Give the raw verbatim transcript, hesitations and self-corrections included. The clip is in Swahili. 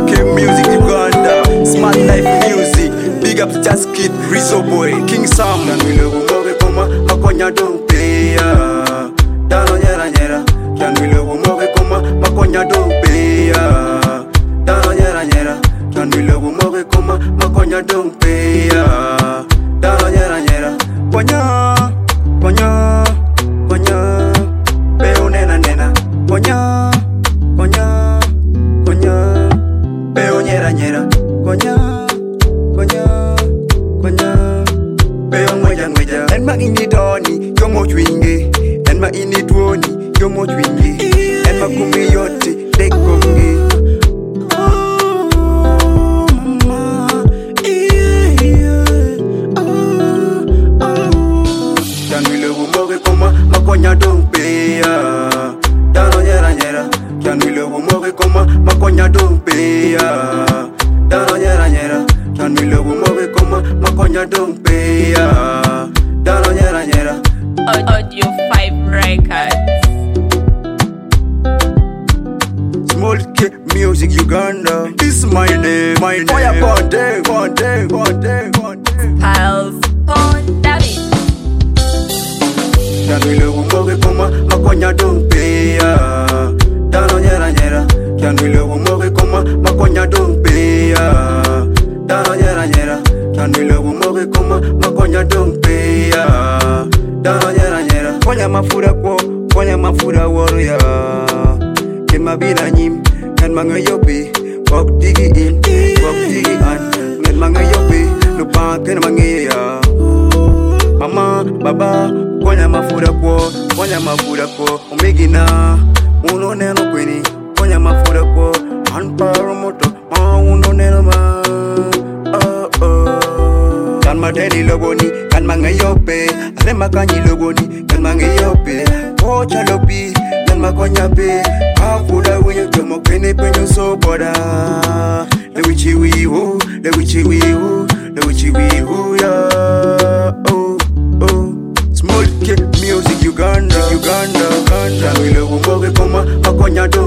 K Music Uganda, Smart Life Music. Big up to Just Kid, Rizzo Boy, King Sam. Janwile wumoge koma makonya don't pay ya. Dano nyera nyera. Janwile wumoge koma makonya don't pay ya. Dano nyera nyera. Janwile wumoge koma makonya don't pay ya. Dano nyera nyera. Konya, konya, konya. Peo nena nena. Konya, konya, konya. Peo nyera nyera. Konya, konya, konya. Peo ngweja ngweja. Enma ini doni, yomo chwinge. Enma ini tuoni, yomo chwinge. Enma kumi yote, dekonge. Janwile wumoge koma makonya don't pay ya. Dano nyera nyera. Janwile wumoge koma makonya don't pay ya. Dano nyera nyera. Janwile wumoge koma makonya don't pay ya. Dano nyera nyera. Audio five Records. Small K Music Uganda. This my name, my name. Fire Conte, Conte, Conte, Conte. Pals Pon David. Janwile wumoge koma makonya don't pay ya. Dano nyera nyera. Janwile wumoge koma makonya don't pay ya. Dano nyera nyera. Janwile wumoge koma makonya don't pay ya. Dano nyera nyera. Konya mafura ko, konya mafura warrior. Kema bina nyim, kan mga yopi. Kok digi in, kok digi an. Ngan mga yopi, lupa ken mga ya. Mama, baba, konya mafura ko, konya mafura ko. Umigina, uno neno kweni, konya mafura ko. Anparo moto, ma uno neno ma. Oh oh. Kan madeni logoni, kan mga yope. Ale makanyi logoni, kan mga yope. Kocha lopi, kan makonya pe. Akula wenye tomo kweni penyo so boda. Le wichi wi ho, le wichi wi ho, le wichi wi ho ya. Oh oh. Small K Music Uganda, Uganda, Uganda. Janwile wumoge koma makonya don't